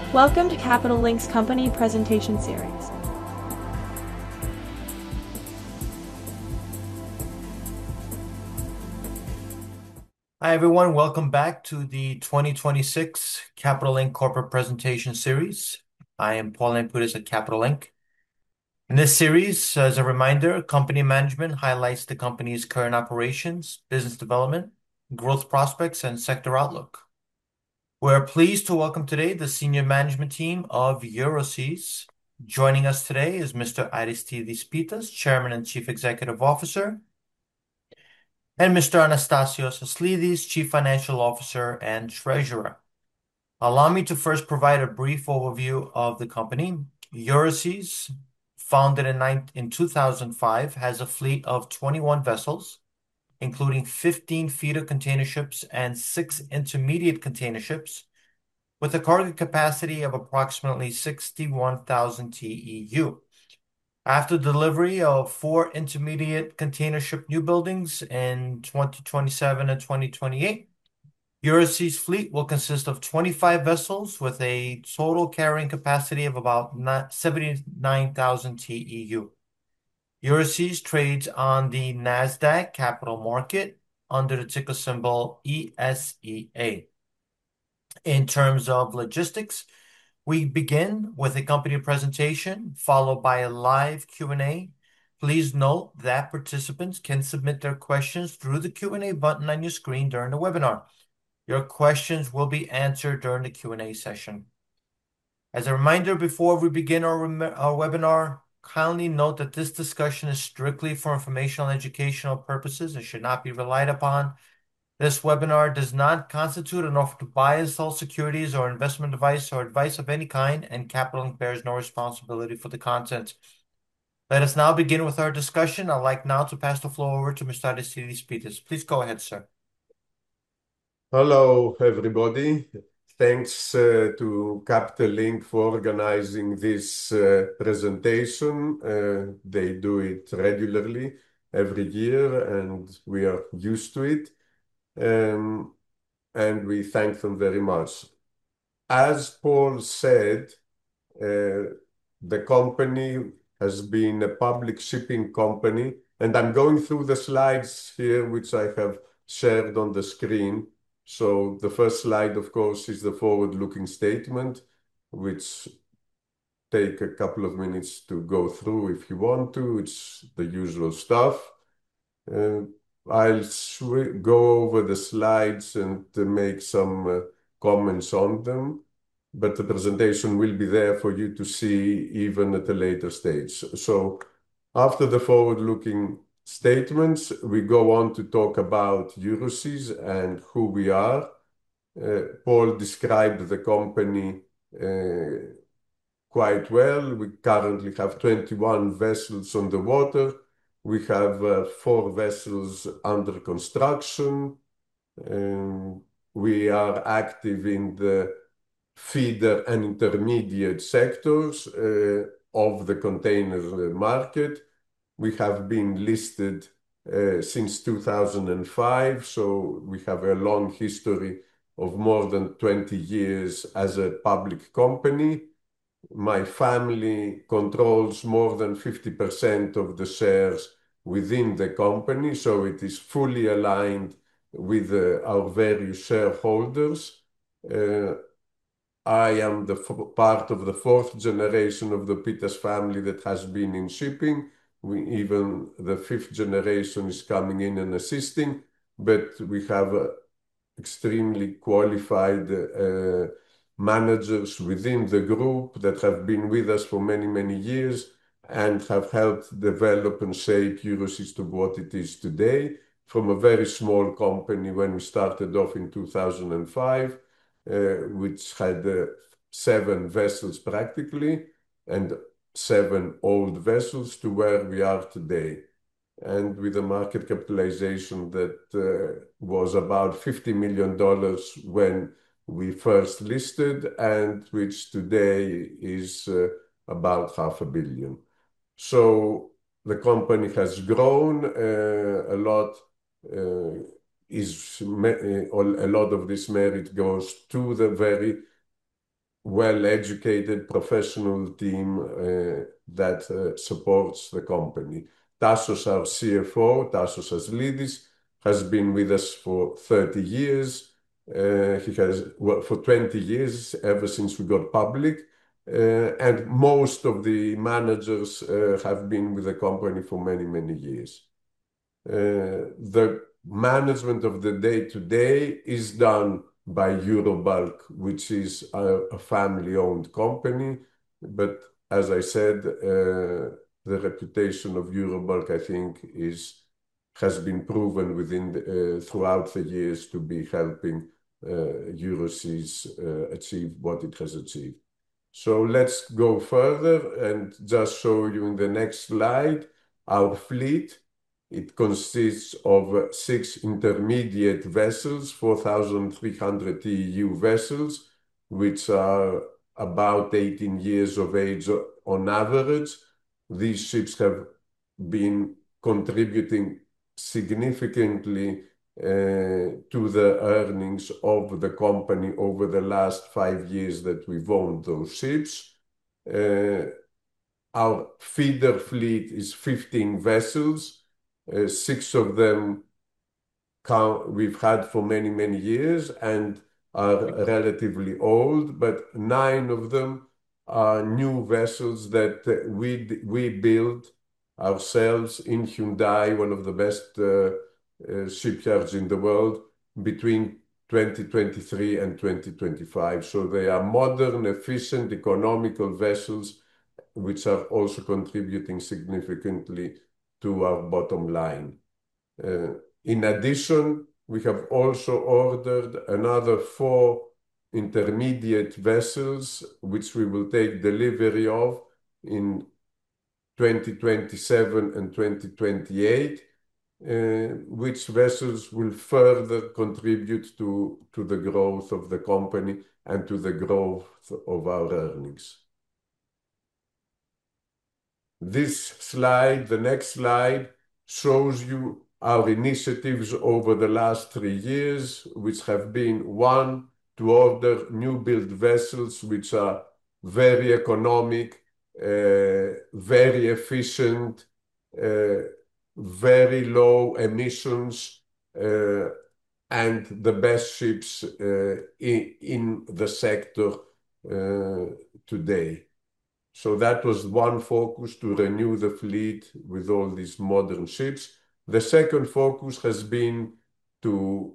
Welcome to Capital Link's company presentation series. Hi, everyone. Welcome back to the 2026 Capital Link Corporate Presentation Series. I am Paul Lamputis at Capital Link. In this series, as a reminder, company management highlights the company's current operations, business development, growth prospects, and sector outlook. We're pleased to welcome today the senior management team of Euroseas. Joining us today is Mr. Aristides Pittas, Chairman and Chief Executive Officer, and Mr. Anastasios Aslidis, Chief Financial Officer and Treasurer. Allow me to first provide a brief overview of the company. Euroseas, founded in 2005, has a fleet of 21 vessels, including 15 feeder container ships and 6 intermediate container ships, with a cargo capacity of approximately 61,000 TEU. After delivery of 4 intermediate container ship newbuildings in 2027 and 2028, Euroseas fleet will consist of 25 vessels with a total carrying capacity of about 79,000 TEU. Euroseas trades on the Nasdaq Capital Market under the ticker symbol ESEA. In terms of logistics, we begin with a company presentation followed by a live Q&A. Please note that participants can submit their questions through the Q&A button on your screen during the webinar. Your questions will be answered during the Q&A session. As a reminder, before we begin our webinar, kindly note that this discussion is strictly for informational and educational purposes and should not be relied upon. This webinar does not constitute an offer to buy and sell securities or investment advice or advice of any kind, and Capital Link bears no responsibility for the content. Let us now begin with our discussion. I'd like now to pass the floor over to Mr. Aristides Pittas. Please go ahead, sir. Hello, everybody. Thanks to Capital Link for organizing this presentation. They do it regularly every year, and we are used to it. And we thank them very much. As Paul said, the company has been a public shipping company, and I'm going through the slides here, which I have shared on the screen. So the first slide, of course, is the forward-looking statement, which take a couple of minutes to go through if you want to. It's the usual stuff. I'll go over the slides and make some comments on them, but the presentation will be there for you to see even at a later stage. So after the forward-looking statements, we go on to talk about Euroseas and who we are. Paul described the company quite well. We currently have 21 vessels on the water. We have 4 vessels under construction. We are active in the feeder and intermediate sectors of the container market. We have been listed since 2005, so we have a long history of more than 20 years as a public company. My family controls more than 50% of the shares within the company, so it is fully aligned with our various shareholders. I am part of the 4th generation of the Pittas family that has been in shipping. Even the 5th generation is coming in and assisting, but we have extremely qualified managers within the group that have been with us for many, many years and have helped develop and shape Euroseas to what it is today, from a very small company when we started off in 2005, which had 7 vessels practically, and 7 old vessels, to where we are today. And with a market capitalization that was about $50 million when we first listed, and which today is about $500 million. So the company has grown a lot. A lot of this merit goes to the very well-educated professional team that supports the company. Tassos, our CFO, Tassos Aslidis, has been with us for 30 years. He has for 20 years, ever since we got public. And most of the managers have been with the company for many, many years. The management of the day-to-day is done by Eurobulk, which is a family-owned company. But as I said, the reputation of Eurobulk, I think, has been proven throughout the years to be helping Euroseas achieve what it has achieved. So let's go further and just show you in the next slide our fleet. It consists of 6 intermediate vessels, 4,300 TEU vessels, which are about 18 years of age on average. These ships have been contributing significantly to the earnings of the company over the last 5 years that we've owned those ships. Our feeder fleet is 15 vessels. 6 of them we've had for many, many years and are relatively old, but 9 of them are new vessels that we built ourselves in Hyundai, one of the best shipyards in the world, between 2023 and 2025. So they are modern, efficient, economical vessels, which are also contributing significantly to our bottom line. In addition, we have also ordered another 4 intermediate vessels, which we will take delivery of in 2027 and 2028, which vessels will further contribute to the growth of the company and to the growth of our earnings. This slide, the next slide, shows you our initiatives over the last 3 years, which have been: 1, to order new build vessels, which are very economic, very efficient, very low emissions, and the best ships in the sector today. So that was one focus, to renew the fleet with all these modern ships. The second focus has been to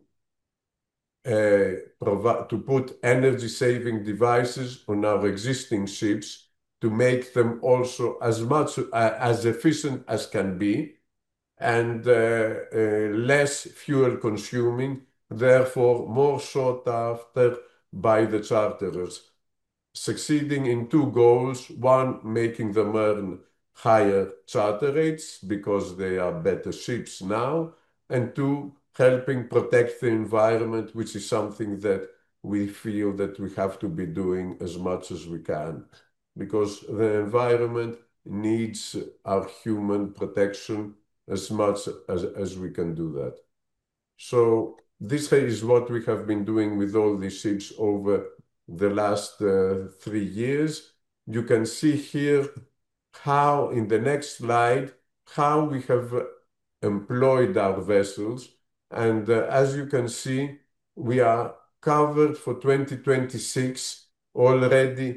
put energy-saving devices on our existing ships to make them also as efficient as can be and less fuel consuming, therefore more sought after by the charterers, succeeding in 2 goals: 1, making them earn higher charter rates because they are better ships now, and 2, helping protect the environment, which is something that we feel that we have to be doing as much as we can, because the environment needs our human protection as much as we can do that. So this is what we have been doing with all these ships over the last 3 years. You can see here how, in the next slide, how we have employed our vessels. And as you can see, we are covered for 2026 already.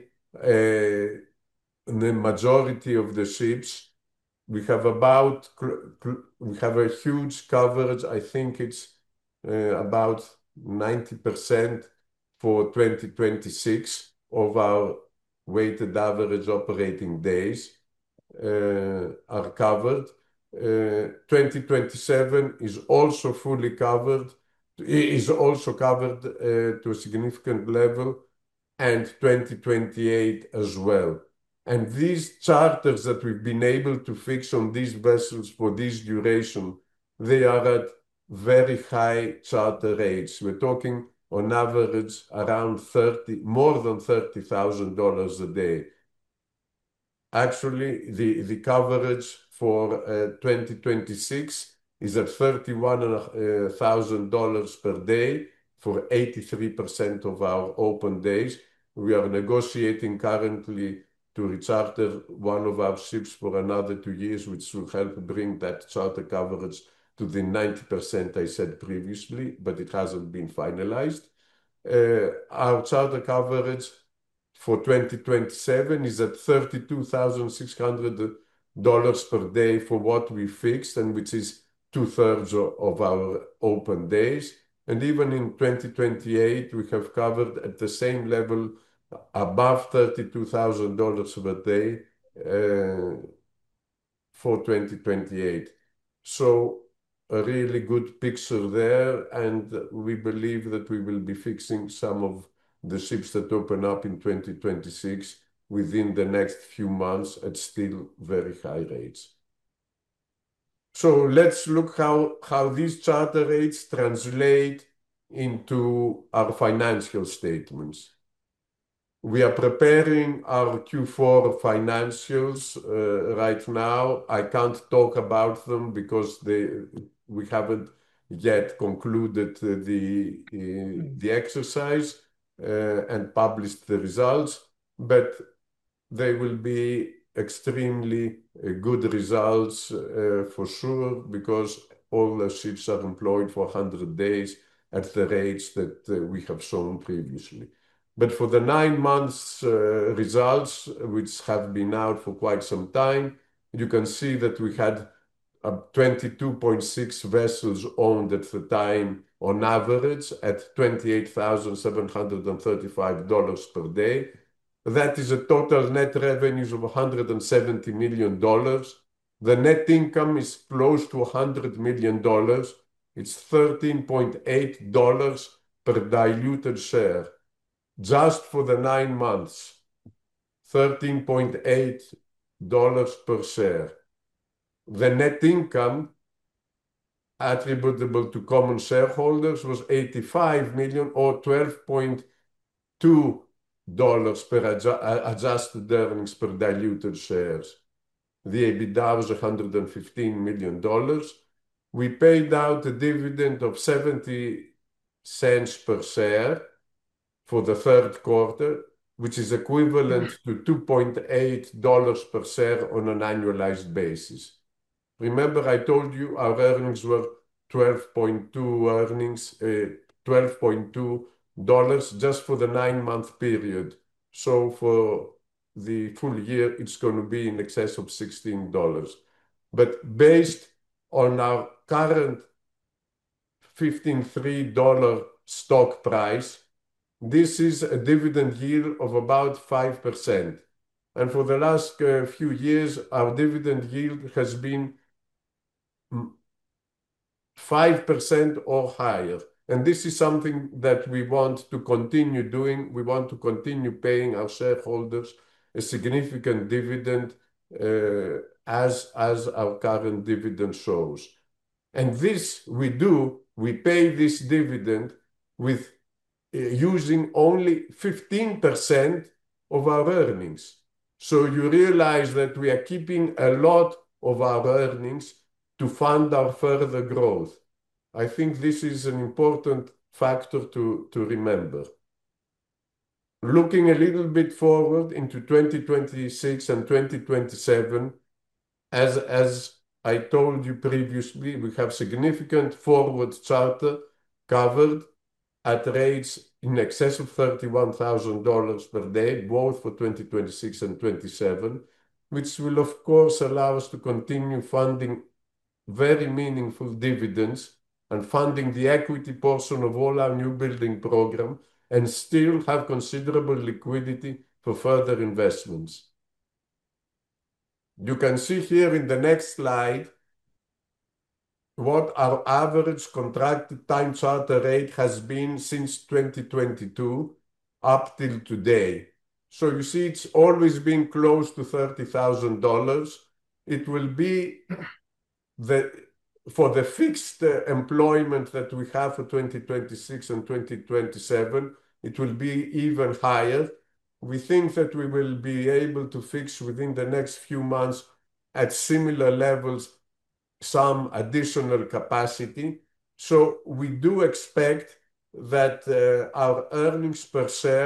The majority of the ships, we have a huge coverage. I think it's about 90% for 2026 of our weighted average operating days are covered. 2027 is also fully covered, to a significant level, and 2028 as well. And these charters that we've been able to fix on these vessels for this duration, they are at very high charter rates. We're talking on average around more than $30,000 a day. Actually, the coverage for 2026 is at $31,000 per day for 83% of our open days, We are negotiating currently to recharter one of our ships for another 2 years, which will help bring that charter coverage to the 90% I said previously, but it hasn't been finalized. Our charter coverage for 2027 is at $32,600 per day for what we fixed, and which is two-thirds of our open days. And even in 2028, we have covered at the same level above $32,000 per day for 2028. So a really good picture there, and we believe that we will be fixing some of the ships that open up in 2026 within the next few months at still very high rates. So let's look how these charter rates translate into our financial statements. We are preparing our Q4 financials right now. I can't talk about them because we haven't yet concluded the exercise and published the results, but they will be extremely good results for sure, because all the ships are employed for 100 days at the rates that we have shown previously. But for the 9 months results, which have been out for quite some time, you can see that we had 22.6 vessels owned at the time on average at $28,735 per day. That is a total net revenues of $170 million. The net income is close to $100 million. It's $13.8 per diluted share. Just for the 9 months, $13.8 per share. The net income attributable to common shareholders was $85 million, or $12.2 per adjusted earnings per diluted shares. The EBITDA was $115 million. We paid out a dividend of 70 cents per share for the third quarter, which is equivalent to $2.8 per share on an annualized basis. Remember, I told you our earnings were $12.2 just for the 9-month period. So for the full year, it's going to be in excess of $16. But based on our current $15.3 stock price, this is a dividend yield of about 5%. And for the last few years, our dividend yield has been 5% or higher. And this is something that we want to continue doing. We want to continue paying our shareholders a significant dividend as our current dividend shows. And this we do, we pay this dividend with using only 15% of our earnings. So you realize that we are keeping a lot of our earnings to fund our further growth. I think this is an important factor to remember. Looking a little bit forward into 2026 and 2027, as I told you previously, we have significant forward charter covered at rates in excess of $31,000 per day, both for 2026 and 2027, which will, of course, allow us to continue funding very meaningful dividends and funding the equity portion of all our new building program, and still have considerable liquidity for further investments. You can see here in the next slide what our average contracted time charter rate has been since 2022 up till today. So you see it's always been close to $30,000. It will be for the fixed employment that we have for 2026 and 2027, it will be even higher. We think that we will be able to fix within the next few months at similar levels some additional capacity. So we do expect that our earnings per share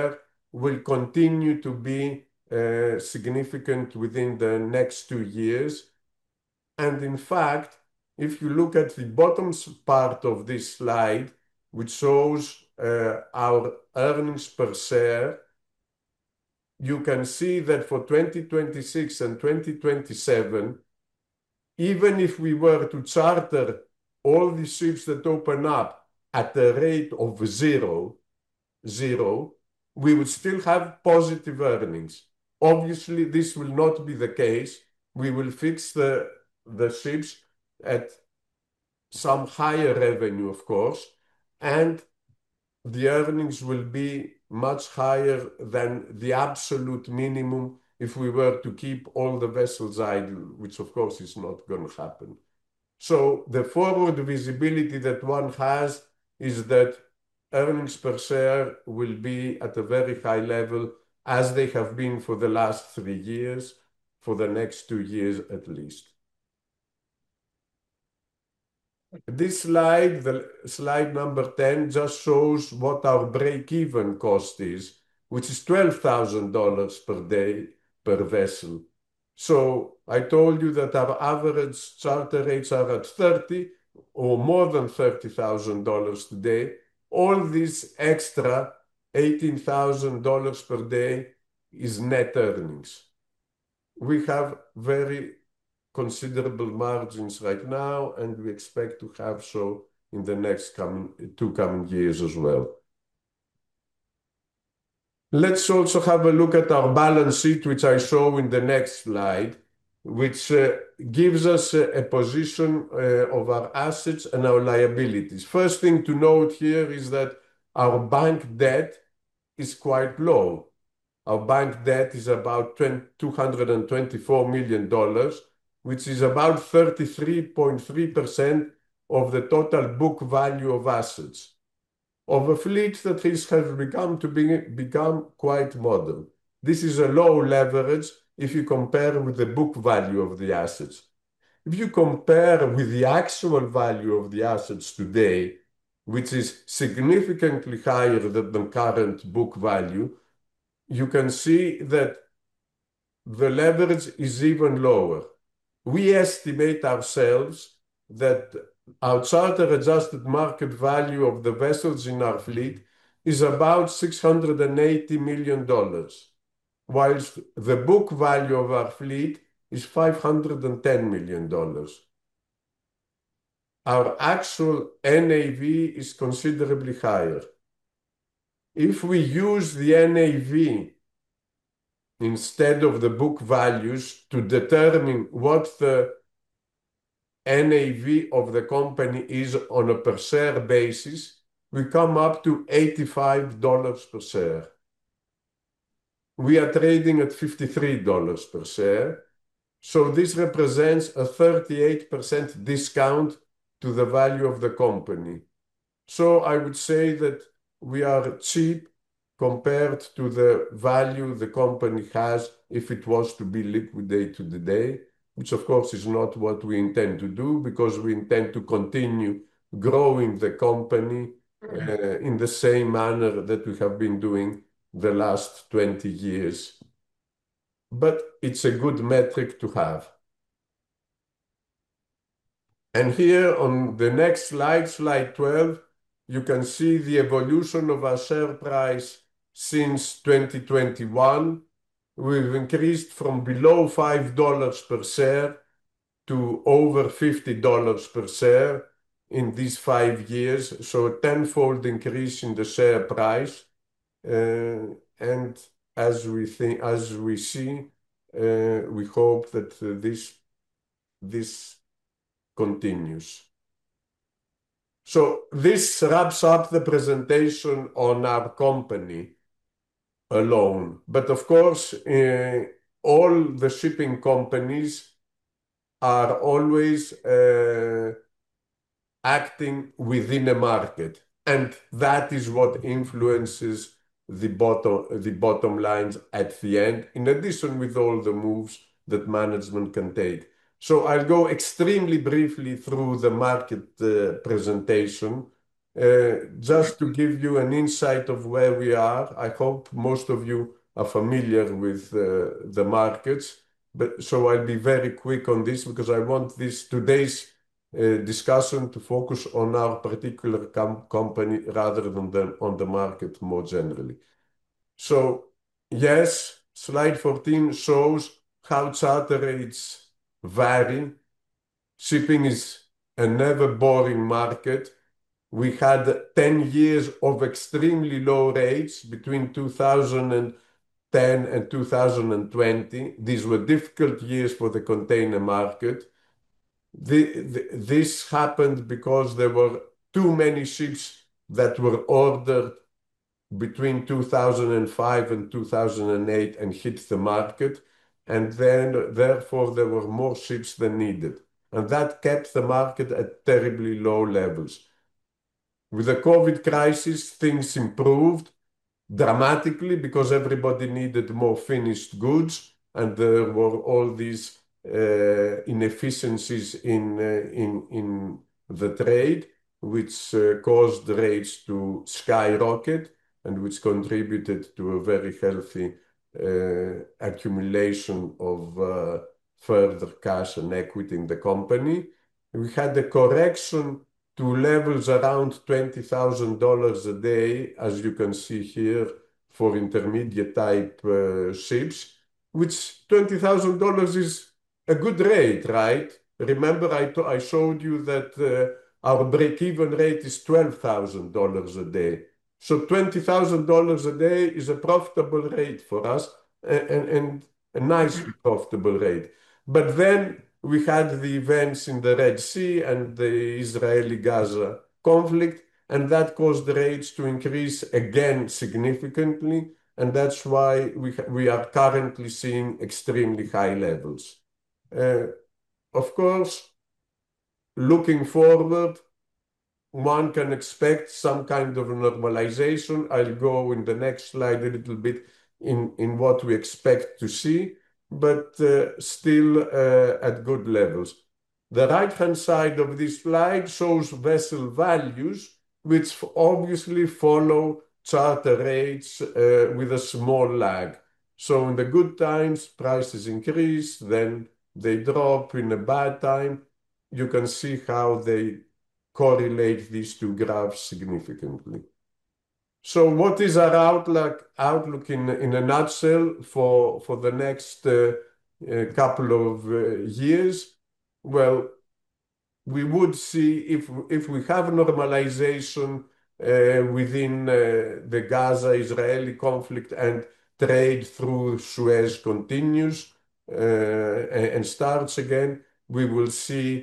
will continue to be significant within the next 2 years. And in fact, if you look at the bottom part of this slide, which shows our earnings per share, you can see that for 2026 and 2027, even if we were to charter all the ships that open up at a rate of zero, we would still have positive earnings. Obviously, this will not be the case. We will fix the ships at some higher revenue, of course, and the earnings will be much higher than the absolute minimum if we were to keep all the vessels idle, which of course is not going to happen. So the forward visibility that one has is that earnings per share will be at a very high level, as they have been for the last 3 years, for the next 2 years at least. This slide, the slide number 10, just shows what our break-even cost is, which is $12,000 per day per vessel. So I told you that our average charter rates are at 30 or more than $30,000 today. All this extra $18,000 per day is net earnings. We have very considerable margins right now, and we expect to have so in the next two coming years as well. Let's also have a look at our balance sheet, which I show in the next slide, which gives us a position of our assets and our liabilities. First thing to note here is that our bank debt is quite low. Our bank debt is about $224 million, which is about 33.3% of the total book value of assets of a fleet that has become quite modern. This is a low leverage if you compare with the book value of the assets. If you compare with the actual value of the assets today, which is significantly higher than the current book value, you can see that the leverage is even lower. We estimate ourselves that our charter-adjusted market value of the vessels in our fleet is about $680 million, whilst the book value of our fleet is $510 million. Our actual NAV is considerably higher. If we use the NAV instead of the book values to determine what the NAV of the company is on a per share basis, we come up to $85 per share. We are trading at $53 per share, so this represents a 38% discount to the value of the company. So I would say that we are cheap compared to the value the company has if it was to be liquidated today, which of course is not what we intend to do, because we intend to continue growing the company in the same manner that we have been doing the last 20 years. But it's a good metric to have. And here on the next slide, slide 12, you can see the evolution of our share price since 2021. We've increased from below $5 per share to over $50 per share in these 5 years, so a tenfold increase in the share price. And as we see, we hope that this continues. So this wraps up the presentation on our company alone. But of course, all the shipping companies are always acting within a market, and that is what influences the bottom lines at the end, in addition with all the moves that management can take. So I'll go extremely briefly through the market presentation. Just to give you an insight of where we are, I hope most of you are familiar with the markets, but so I'll be very quick on this because I want today's discussion to focus on our particular company rather than on the market more generally. So yes, slide 14 shows how charter rates vary. Shipping is a never boring market. We had 10 years of extremely low rates between 2010 and 2020. These were difficult years for the container market. This happened because there were too many ships that were ordered between 2005 and 2008 and hit the market, and then therefore there were more ships than needed. And that kept the market at terribly low levels. With the COVID crisis, things improved dramatically because everybody needed more finished goods, and there were all these inefficiencies in the trade, which caused rates to skyrocket and which contributed to a very healthy accumulation of further cash and equity in the company. We had a correction to levels around $20,000 a day, as you can see here, for intermediate type ships, which $20,000 is a good rate, right? Remember, I showed you that our break-even rate is $12,000 a day. So $20,000 a day is a profitable rate for us and a nicely profitable rate. But then we had the events in the Red Sea and the Israeli-Gaza conflict, and that caused the rates to increase again significantly, and that's why we are currently seeing extremely high levels. Of course, looking forward, one can expect some kind of normalization. I'll go in the next slide a little bit in what we expect to see, but still at good levels. The right-hand side of this slide shows vessel values, which obviously follow charter rates with a small lag. So in the good times, prices increase, then they drop. In a bad time, you can see how they correlate these two graphs significantly. So what is our outlook in a nutshell for the next couple of years? Well, we would see if we have normalization within the Gaza-Israeli conflict and trade through Suez continues and starts again, we will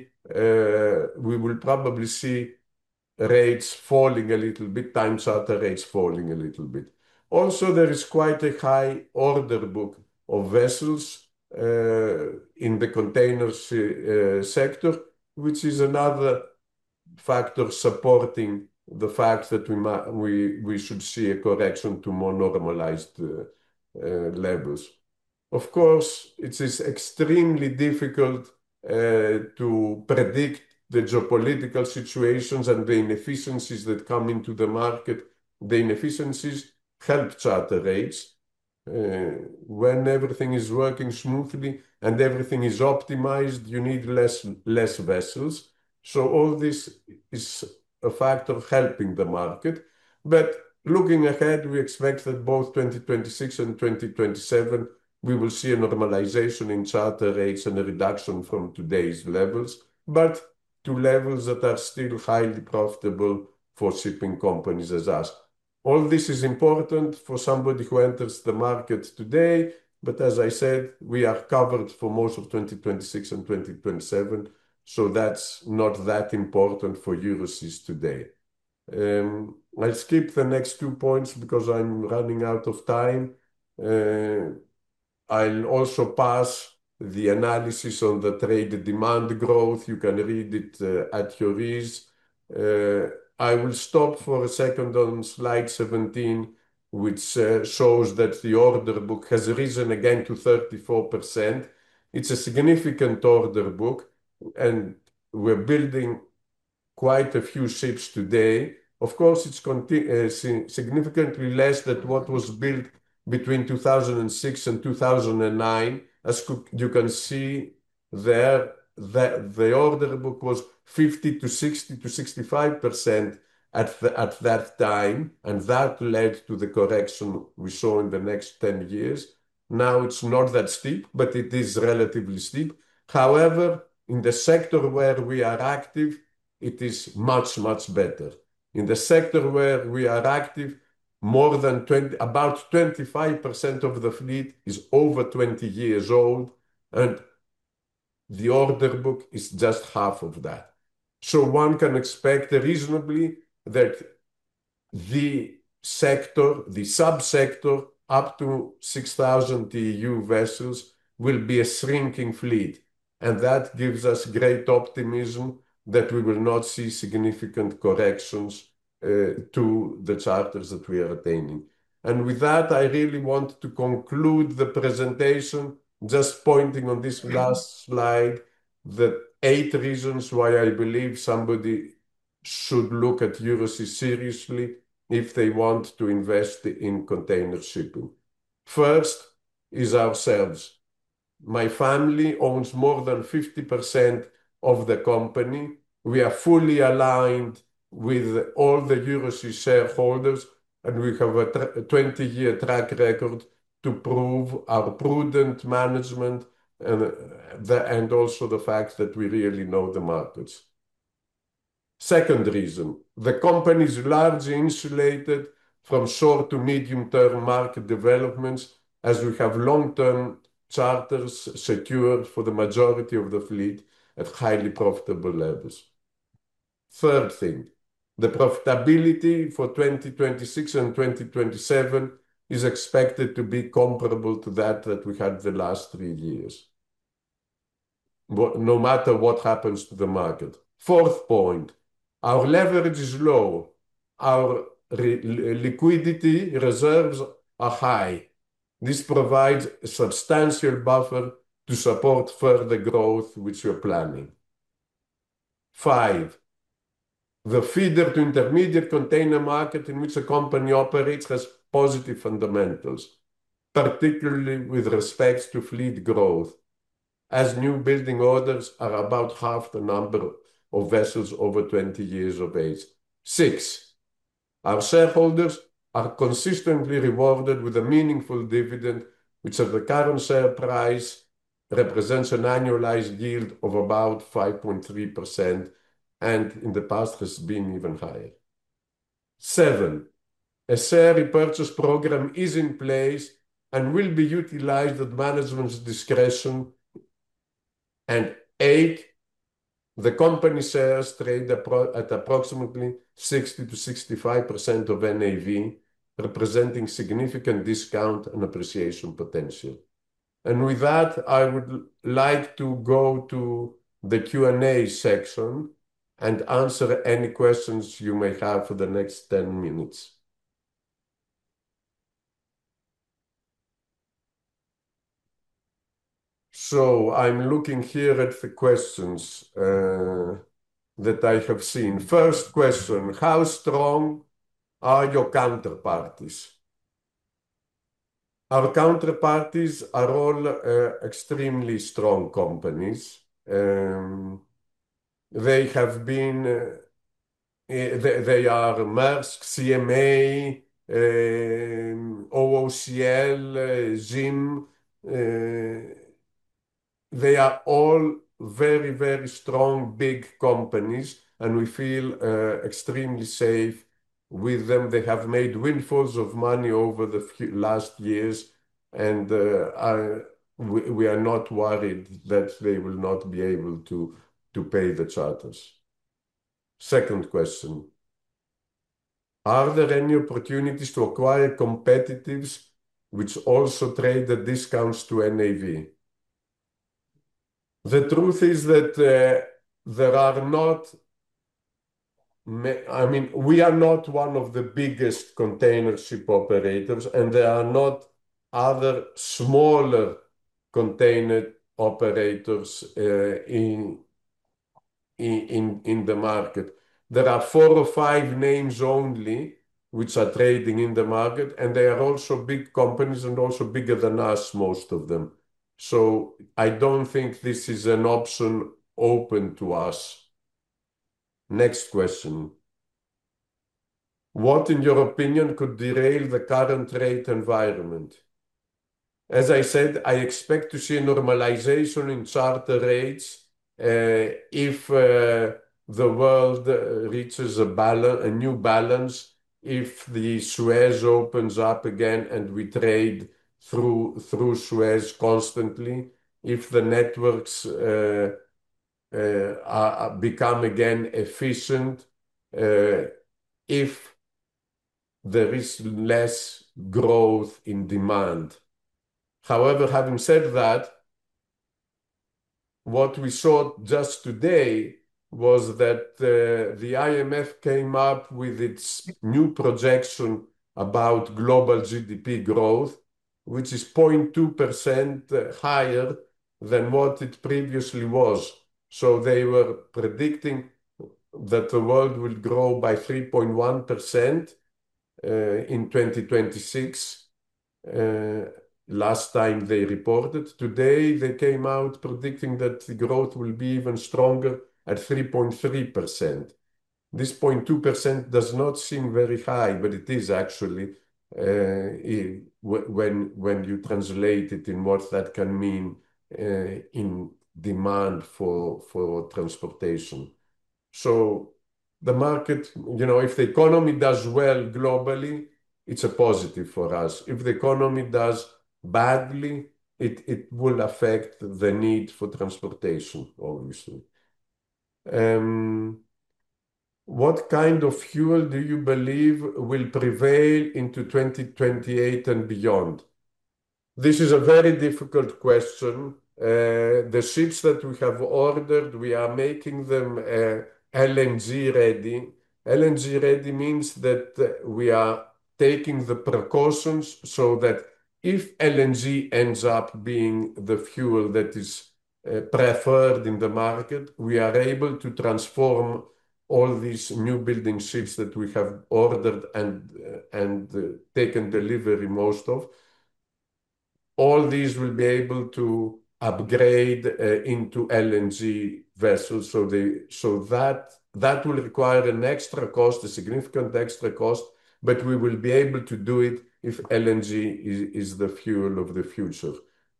probably see rates falling a little bit, time charter rates falling a little bit. Also, there is quite a high order book of vessels in the containers sector, which is another factor supporting the fact that we should see a correction to more normalized levels. Of course, it is extremely difficult to predict the geopolitical situations and the inefficiencies that come into the market. The inefficiencies help charter rates. When everything is working smoothly and everything is optimized, you need less vessels. So all this is a factor helping the market. But looking ahead, we expect that both 2026 and 2027, we will see a normalization in charter rates and a reduction from today's levels, but to levels that are still highly profitable for shipping companies as us. All this is important for somebody who enters the market today, but as I said, we are covered for most of 2026 and 2027, so that's not that important for Euroseas today. I'll skip the next 2 points because I'm running out of time. I'll also pass the analysis on the trade demand growth. You can read it at your ease. I will stop for a second on slide 17, which shows that the order book has risen again to 34%. It's a significant order book, and we're building quite a few ships today. Of course, it's significantly less than what was built between 2006 and 2009. As you can see there, the order book was 50 to 60 to 65% at that time, and that led to the correction we saw in the next 10 years. Now it's not that steep, but it is relatively steep. However, in the sector where we are active, it is much, much better. In the sector where we are active, about 25% of the fleet is over 20 years old, and the order book is just half of that. So one can expect reasonably that the sector, the subsector up to 6,000 TEU vessels will be a shrinking fleet. And that gives us great optimism that we will not see significant corrections to the charters that we are attaining. And with that, I really want to conclude the presentation, just pointing on this last slide, the 8 reasons why I believe somebody should look at Euroseas seriously if they want to invest in container shipping. First is ourselves. My family owns more than 50% of the company. We are fully aligned with all the Euroseas shareholders, and we have a 20-year track record to prove our prudent management and also the fact that we really know the markets. Second reason, the company is largely insulated from short to medium-term market developments as we have long-term charters secured for the majority of the fleet at highly profitable levels. Third thing, the profitability for 2026 and 2027 is expected to be comparable to that we had the last 3 years, no matter what happens to the market. Fourth point, our leverage is low. Our liquidity reserves are high. This provides a substantial buffer to support further growth, which we're planning. 5, the feeder to intermediate container market in which a company operates has positive fundamentals, particularly with respect to fleet growth, as new building orders are about half the number of vessels over 20 years of age. 6, our shareholders are consistently rewarded with a meaningful dividend, which at the current share price represents an annualized yield of about 5.3%, and in the past has been even higher. 7, a share repurchase program is in place and will be utilized at management's discretion. And 8, the company shares trade at approximately 60 to 65% of NAV, representing significant discount and appreciation potential. And with that, I would like to go to the Q&A section and answer any questions you may have for the next 10 minutes. So I'm looking here at the questions that I have seen. First question, how strong are your counterparties? Our counterparties are all extremely strong companies. They have been, they are Maersk, CMA, OOCL, ZIM. They are all very, very strong, big companies, and we feel extremely safe with them. They have made windfalls of money over the last years, and we are not worried that they will not be able to pay the charters. Second question, are there any opportunities to acquire competitors which also trade at discounts to NAV? The truth is that there are not, I mean, we are not one of the biggest container ship operators, and there are not other smaller container operators in the market. there are 4 or 5 names only which are trading in the market, and they are also big companies and also bigger than us, most of them. So I don't think this is an option open to us. Next question. What, in your opinion, could derail the current rate environment? As I said, I expect to see a normalization in charter rates if the world reaches a new balance, if the Suez opens up again and we trade through Suez constantly, if the networks become again efficient, if there is less growth in demand. However, having said that, what we saw just today was that the IMF came up with its new projection about global GDP growth, which is 0.2% higher than what it previously was. So they were predicting that the world will grow by 3.1% in 2026. Last time they reported. Today, they came out predicting that the growth will be even stronger at 3.3%. This 0.2% does not seem very high, but it is actually when you translate it in what that can mean in demand for transportation. So the market, if the economy does well globally, it's a positive for us. If the economy does badly, it will affect the need for transportation, obviously. What kind of fuel do you believe will prevail into 2028 and beyond? This is a very difficult question. The ships that we have ordered, we are making them LNG ready. LNG ready means that we are taking the precautions so that if LNG ends up being the fuel that is preferred in the market, we are able to transform all these new building ships that we have ordered and taken delivery most of. All these will be able to upgrade into LNG vessels. So that will require an extra cost, a significant extra cost, but we will be able to do it if LNG is the fuel of the future.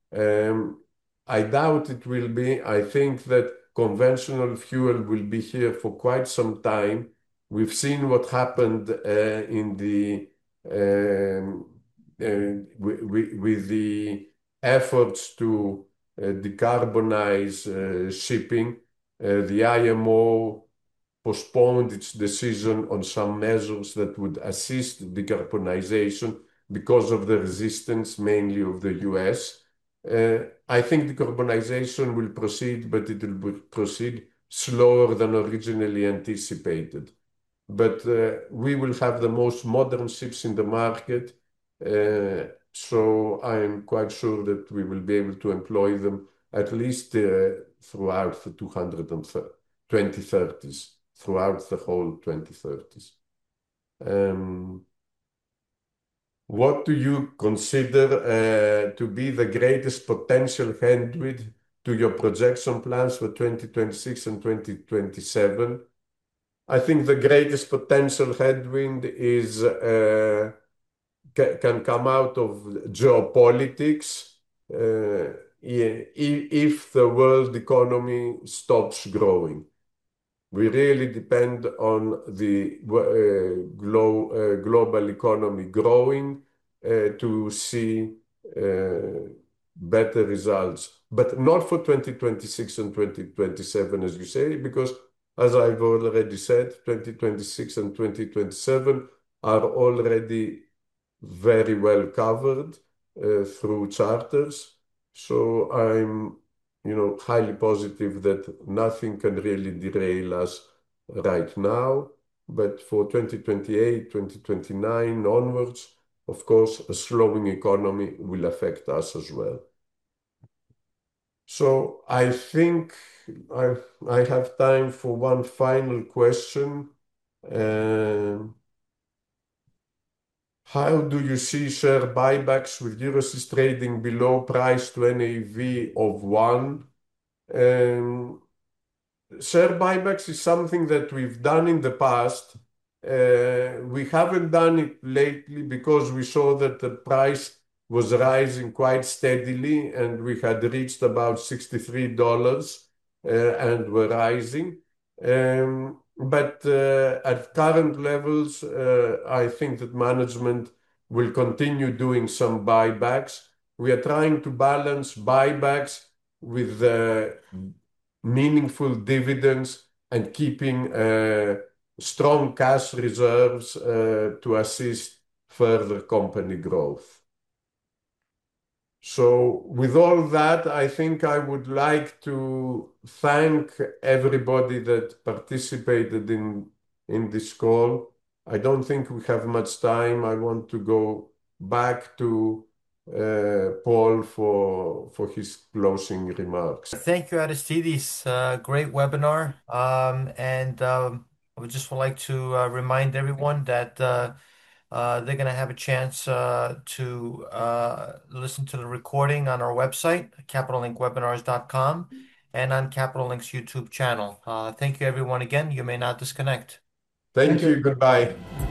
I doubt it will be. I think that conventional fuel will be here for quite some time. We've seen what happened with the efforts to decarbonize shipping. The IMO postponed its decision on some measures that would assist decarbonization because of the resistance, mainly of the US. I think decarbonization will proceed, but it will proceed slower than originally anticipated. But we will have the most modern ships in the market, so I am quite sure that we will be able to employ them at least throughout the 2030s, throughout the whole 2030s. What do you consider to be the greatest potential headwind to your projection plans for 2026 and 2027? I think the greatest potential headwind can come out of geopolitics if the world economy stops growing. We really depend on the global economy growing to see better results, but not for 2026 and 2027, as you say, because as I've already said, 2026 and 2027 are already very well covered through charters. So I'm highly positive that nothing can really derail us right now. But for 2028, 2029 onwards, of course, a slowing economy will affect us as well. So I think I have time for one final question. Uh, how do you see share buybacks with Eurosys trading below price to NAV of 1? Um, Share buybacks is something that we've done in the past. We haven't done it lately because we saw that the price was rising quite steadily, and we had reached about $63 and were rising. But at current levels, I think that management will continue doing some buybacks. We are trying to balance buybacks with meaningful dividends and keeping strong cash reserves to assist further company growth. So with all that, I think I would like to thank everybody that participated in this call. I don't think we have much time. I want to go back to Paul for his closing remarks. Thank you, Aristides. Great webinar. I would just like to remind everyone that they're going to have a chance to listen to the recording on our website, capitallinkwebinars.com, and on Capital Link's YouTube channel. Thank you, everyone, again. You may now disconnect. Thank you. Goodbye.